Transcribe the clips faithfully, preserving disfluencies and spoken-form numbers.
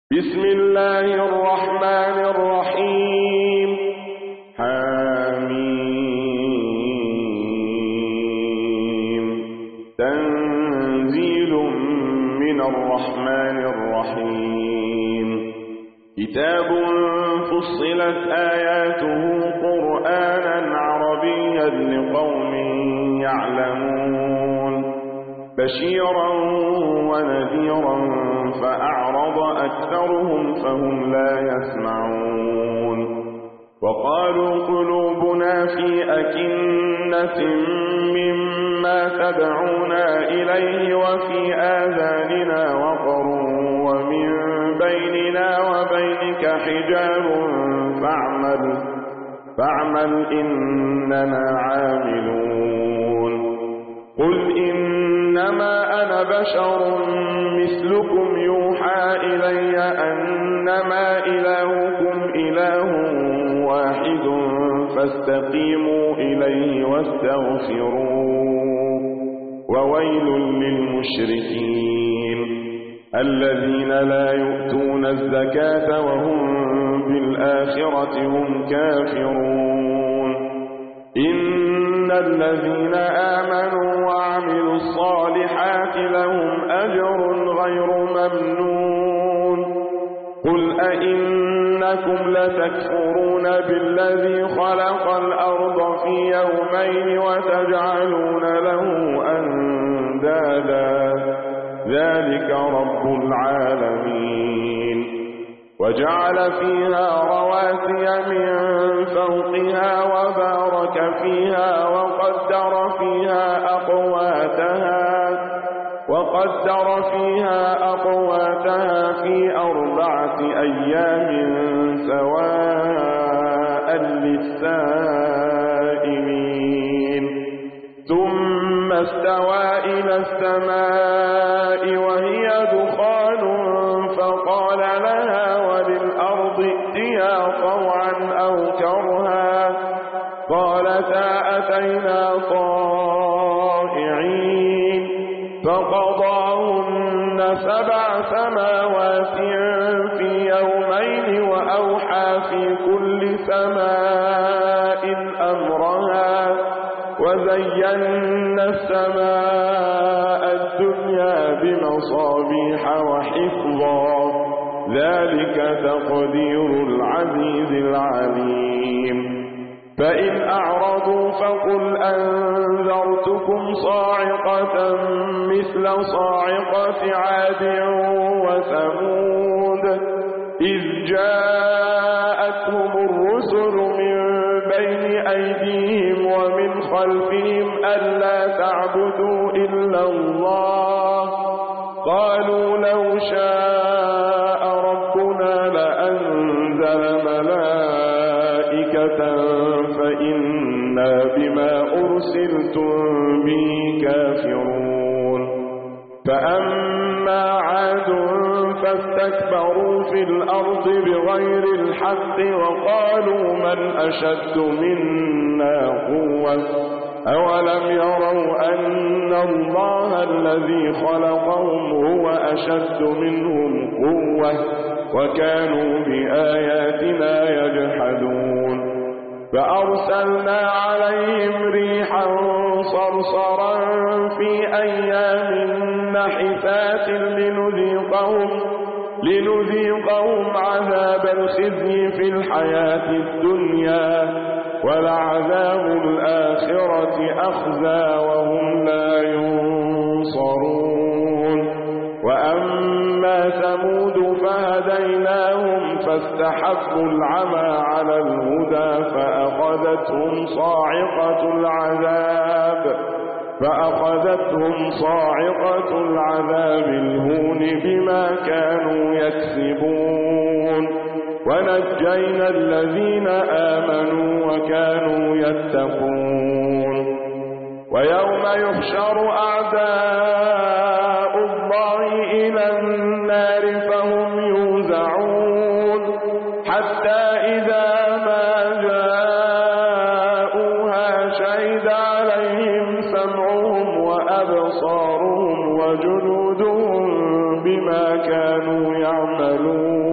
بسم الله الرحمن الرحيم حميم تنزيل من الرحمن الرحيم كتاب فصلت آياته قرآنا عربيا لقوم يعلمون بشيرا ونذيرا فأعرض أكثرهم فهم لا يسمعون وقالوا قلوبنا في أكنة مما تدعونا إليه وفي آذاننا وقر ومن بيننا وبينك حجاب فاعمل فاعمل إننا عاملون قل إنما أنا بشر مثلكم يوحى إلي أنما إلهكم إله واحد فاستقيموا إليه واستغفروه وويل للمشركين الذين لا يؤتون الزكاة وهم بالآخرة هم كافرون إن الذين آمنوا وعملوا الصالحات لهم أجر غير ممنون قل أئنكم لتكفرون بالذي خلق الأرض في يومين وتجعلون له أندادا ذلك رب العالمين وجعل فيها رواسي من فوقها وبارك فيها وقدر فيها أقواتها وقدر فيها أقواتها في أربعة أيام سواء للسائلين ثم استوى إلى السماء وهي دخان فقال لها وللأرض ائتيا طوعا أو كرها قالتا أتينا طائعين فقضاهن سبع سماوات في يومين وأوحى في كل سماء أمرها وزينا السماء الدنيا بمصابيح وحفظا ذلك تقدير العزيز العليم فإن أعرضوا فقل أنذرتكم صاعقة مثل صاعقة عاد وثمود إذ جاءتهم الرسل من بين أيديهم ومن خلفهم ألا تعبدوا إلا الله قالوا لو شاء ربنا لأنزل ملائكة فإنا بما أرسلتم به كافرون فأما عاد فاستكبروا في الأرض بغير الحق وقالوا من أشد منا قوة أولم يروا أن الله الذي خلقهم هو أشد منهم قوة وكانوا بآياتنا يجحدون فأرسلنا عليهم ريحا صرصرا في أيام نحسات لنذيقهم لنذيقهم عذاب الخزي في الحياة الدنيا ولعذاب الآخرة أخزى وهم لا ينصرون وأما ثمود فهديناهم فاستحبوا العمى على الهدى فأخذتهم صاعقة العذاب فأخذتهم صاعقة العذاب الهون بما كانوا يكسبون ونجينا الذين آمنوا وكانوا يتقون ويوم يحشر أعداء الله إلى النار فهم يوزعون حتى إذا ما جاءوها شهد عليهم سمعهم وأبصارهم وجلودهم بما كانوا يعملون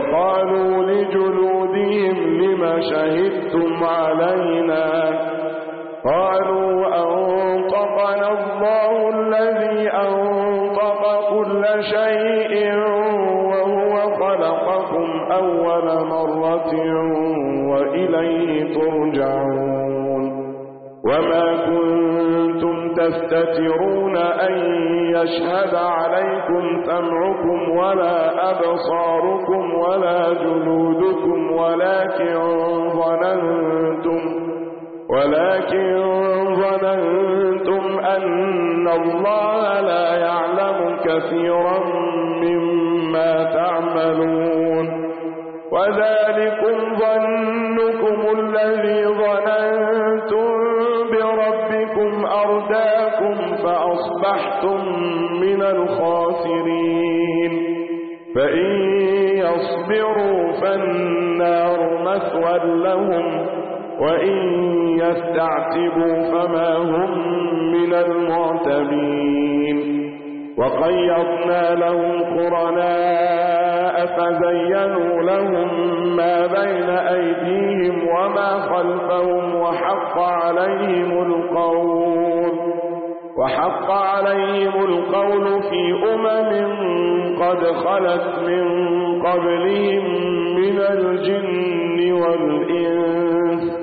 وقالوا لجلودهم لم شهدتم علينا قالوا أنطقنا الله الذي أنطق كل شيء وهو خلقكم أول مرة وإليه ترجعون وما كنتم تستترون أن يشهد عليكم سمعكم ولا أبصاركم ولا جلودكم ولكن ظننتم ولكن ظننتم أن الله لا يعلم كثيرا مما تعملون وذلكم ظنكم الذي ظننتم بربكم أرداكم فأصبحتم من الخاسرين فإن يصبروا فالنار مثوى لهم وإن يستعتبوا فما هم من المعتبين وقيضنا لهم قرناء فزينوا لهم ما بين أيديهم وما خلفهم وحق عليهم القول وحق عليهم القول في أمم قد خلت من قبلهم من الجن والإنس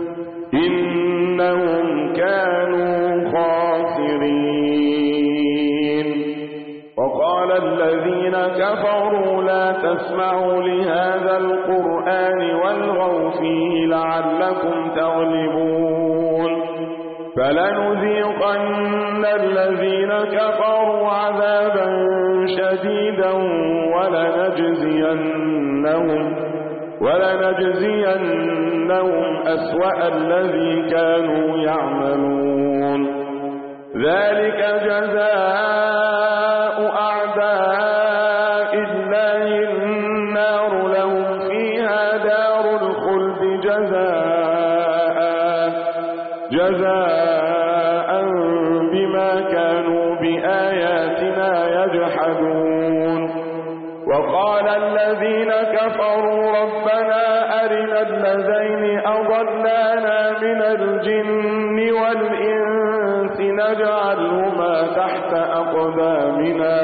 إنهم كانوا خاسرين وقال الذين كفروا لا تسمعوا لهذا القرآن والغوا فيه لعلكم تغلبون فلنذيقن الذين كفروا عذابا شديدا ولنجزينهم ولنجزينهم أسوأ الذي كانوا يعملون ذلك جزاء أعداء الله النار لهم فيها دار الخلد جزاء جزاء بما كانوا بآياتنا يجحدون وقال الذين كفروا ربنا أرنا الذين أضلانا من الجن والإنس نجعلهما تحت أقدامنا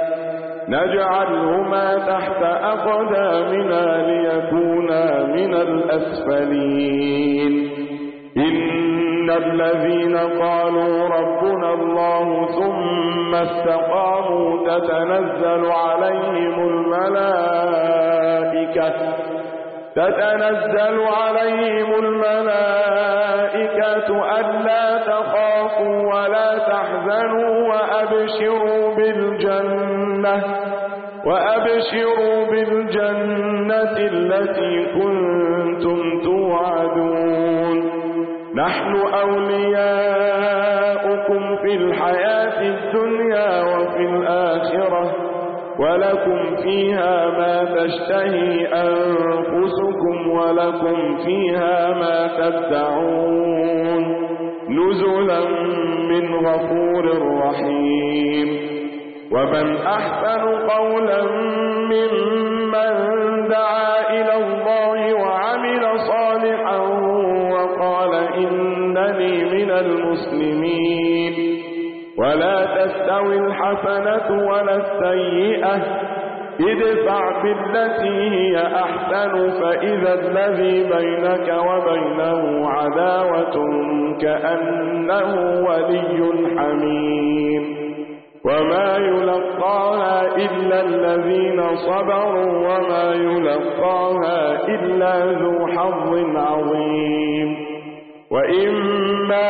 نجعلهما تحت أقدامنا ليكونا من الأسفلين إن الذين قالوا ربنا الله ثم استقاموا تتنزل عليهم الملائكة تتنزل عليهم الملائكة ألا تخافوا ولا تحزنوا وأبشروا بالجنة وأبشروا بالجنة التي كنتم توعدون نحن أولياؤكم في الحياة الدنيا وفي الآخرة ولكم فيها ما تشتهي أنفسكم ولكم فيها ما تدعون نزلا من غفور رحيم ومن أحسن قولا ممن دعا إلى الله وعمل صالحا وقال إنني من المسلمين ولا تستوي الحسنة ولا السيئة ادفع بالتي هي أحسن فإذا الذي بينك وبينه عداوة كأنه ولي حميم وما يلقاها إلا الذين صبروا وما يلقاها إلا ذو حظ عظيم وإما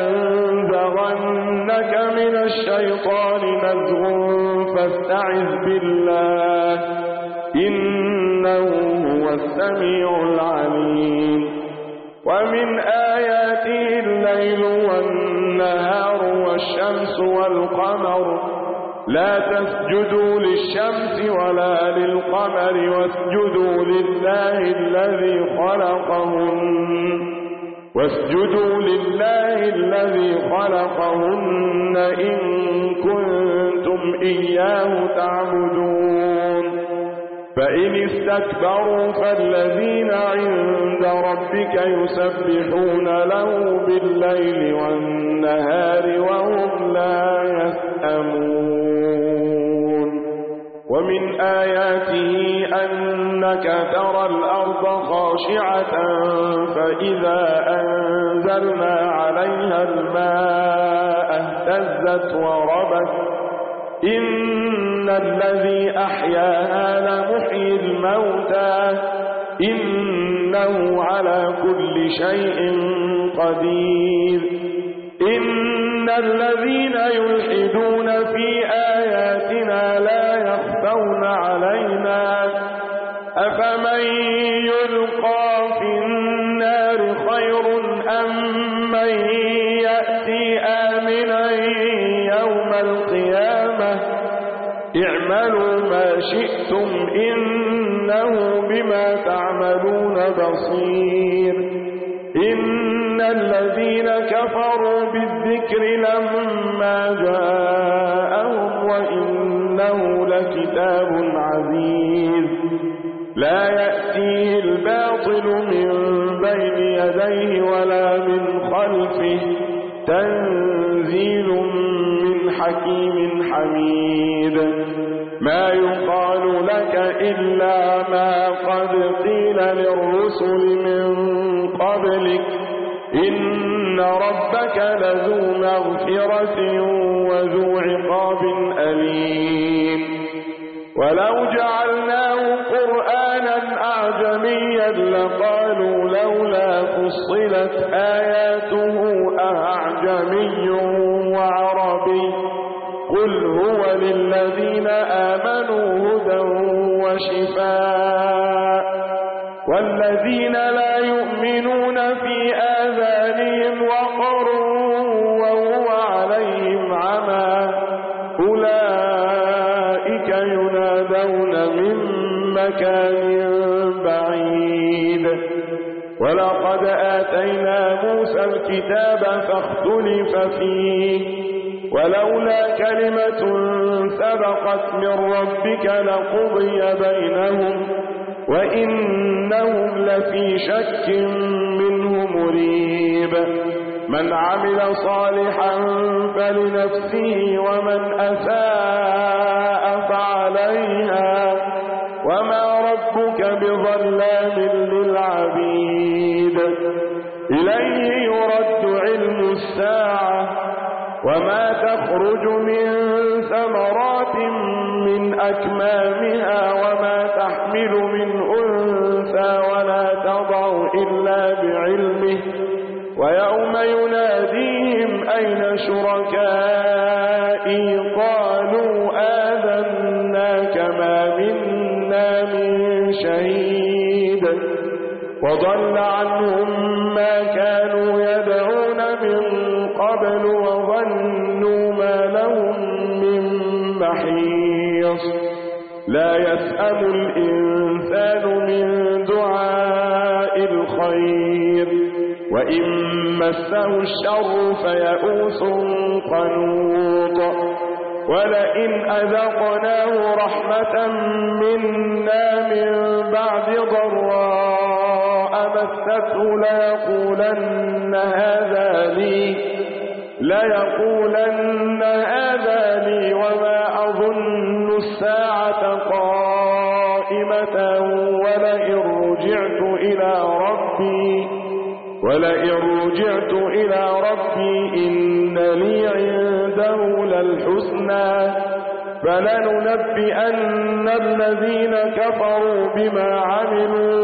ينزغنك من الشيطان نزغ فاستعذ بالله إنه هو السميع العليم ومن آياته الليل والنهار والشمس والقمر لا تسجدوا للشمس ولا للقمر واسجدوا لله الذي خلقهن واسجدوا لله الذي خلقهن إن كنتم إياه تعبدون فإن استكبروا فالذين عند ربك يسبحون له بالليل والنهار وهم لا يسأمون. ومن آياته أنك ترى الأرض خاشعة فإذا أنزلنا عليها الماء اهتزت وربت إن الذي أحياها لمحيي الموتى إنه على كل شيء قدير. إن الذين يلحدون في آياتنا لا يخفون علينا أفمن يلقى في النار خير أم من يأتي آمنا يوم القيامة اعملوا ما شئتم إنه بما تعملون بصير. إن الذين كفروا بالذكر لما جاءهم وإنه لكتاب عزيز لا يأتيه الباطل من بين يديه ولا من خلفه تنزيل من حكيم حميد. ما يقال لك إلا ما قد قيل للرسل من قبلك إن ربك لذو مغفرة وذو عقاب أليم. ولو جعلناه قرآنا أعجميا لقالوا لولا فصلت آياته أعجمي وعربي قل هو للذين آمنوا هدى وشفاء والذين لا يؤمنون في آذانهم وقر وهو عليهم عمى أولئك ينادون من مكان بعيد. ولقد آتينا موسى الكتاب فاختلف فيه ولولا كلمة سبقت من ربك لقضي بينهم وإنهم لفي شك منه مريب. من عمل صالحا فلنفسه ومن أساء فعليها وما ربك بظلام للعبيد. إليه يرد علم الساعة وما تخرج من ثمرات من أكمامها وما تحمل من أنثى ولا تضع إلا بعلمه ويوم يناديهم أين شركائي قالوا آذناك ما منا من شهيد وضل عنهم ما كانوا يدعون من قبل وظنوا ما لهم من محيص. لا يسأم الإنسان من دعاء الخير وإن مسه الشر فيئوس قنوط. ولئن أذقناه رحمة منا من بعد ضراء مسته ليقولن هذا لي ليقولن هذا لي وما أظن الساعة قائمة ولئن رجعت إلى ربي ولئن رجعت إلى ربي إن لي عنده للحسنى فلننبئن الذين كفروا بما عملوا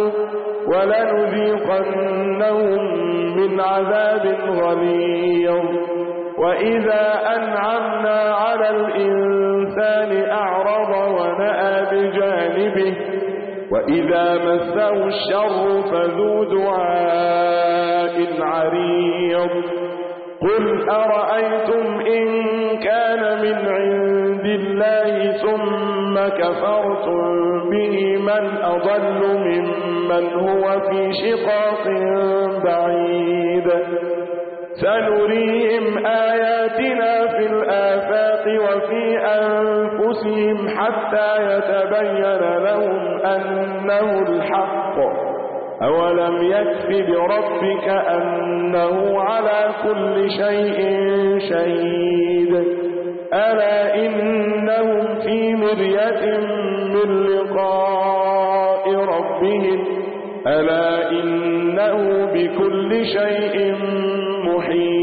ولنذيقنهم من عذاب غليظ. وإذا أنعمنا على الإنسان أعرض ونأى بجانبه وإذا مسه الشر فذو دعاء عريض. قل أرأيتم إن كان من عند الله ثم كفرتم به من أضل ممن هو في شقاق بعيد. سنريهم آياتنا في الآفاق وفي أنفسهم حتى يتبين لهم أنه الحق أولم يكف بربك أنه على كل شيء شهيد ألا إنهم في مرية من لقاء ربهم ألا إنه بكل شيء محيط